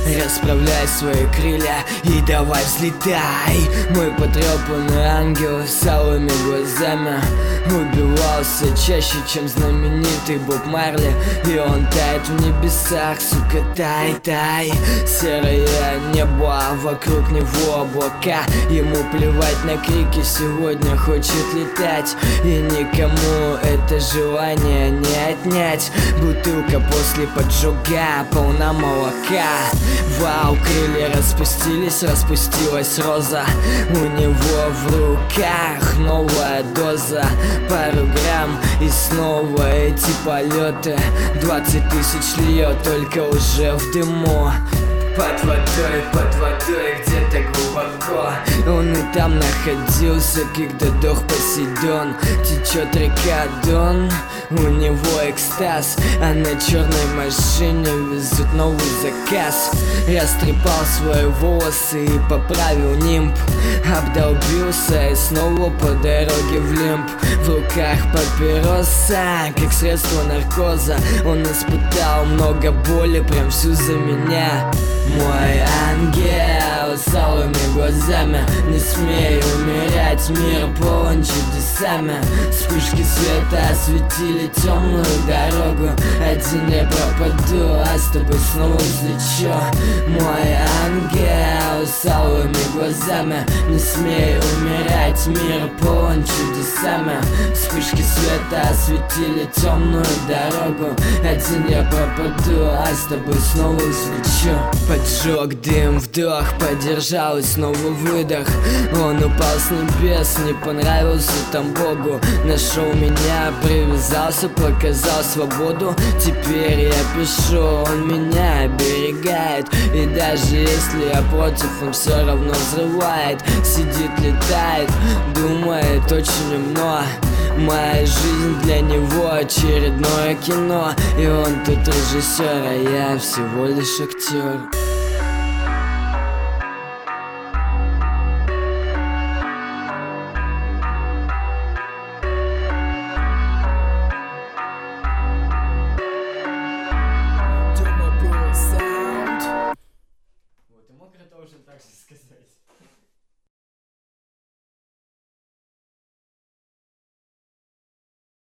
Расправляй свои крылья и давай взлетай. Мой потрепанный ангел с алыми глазами убивался чаще, чем знаменитый Боб Марли. И он тает в небесах, сука, тай, тай. Серое небо, а вокруг него облака. Ему плевать на крики, сегодня хочет летать. И никому это желание не отнять. Бутылка после поджога полна молока. Вау, крылья распустились, распустилась роза. У него в руках новая доза. Пару грамм и снова эти полеты. 20 тысяч льет, только уже в дыму. Под водой, где-то глубоко. Он и там находился, когда дох Посейдон. Течет река Дон, у него экстаз. А на черной машине везут новый заказ. Растрепал свои волосы и поправил нимб. Обдолбился и снова по дороге в лимб. В руках папироса, как средство наркоза. Он испытал много боли, прям всю за меня. Мой ангел с алыми глазами, не смей умирать, мир полон чудесами. Вспышки света осветили темную дорогу. Один я пропаду, а с тобой снова взлечу. Мой ангел с алыми глазами, не смей умирать, мир полон чудесами. Вспышки света осветили темную дорогу. Один я пропаду, а с тобой снова взлечу. Поджег дым, вдох, подержал и снова выдох. Он упал с небес, не понравился там Богу. Нашел меня, привязался, показал свободу. Теперь я пишу, он меня оберегает. И даже если я против, он все равно взрывает. Сидит, летает, думает очень умно. Моя жизнь для него очередное кино. И он тут режиссер, а я всего лишь актер.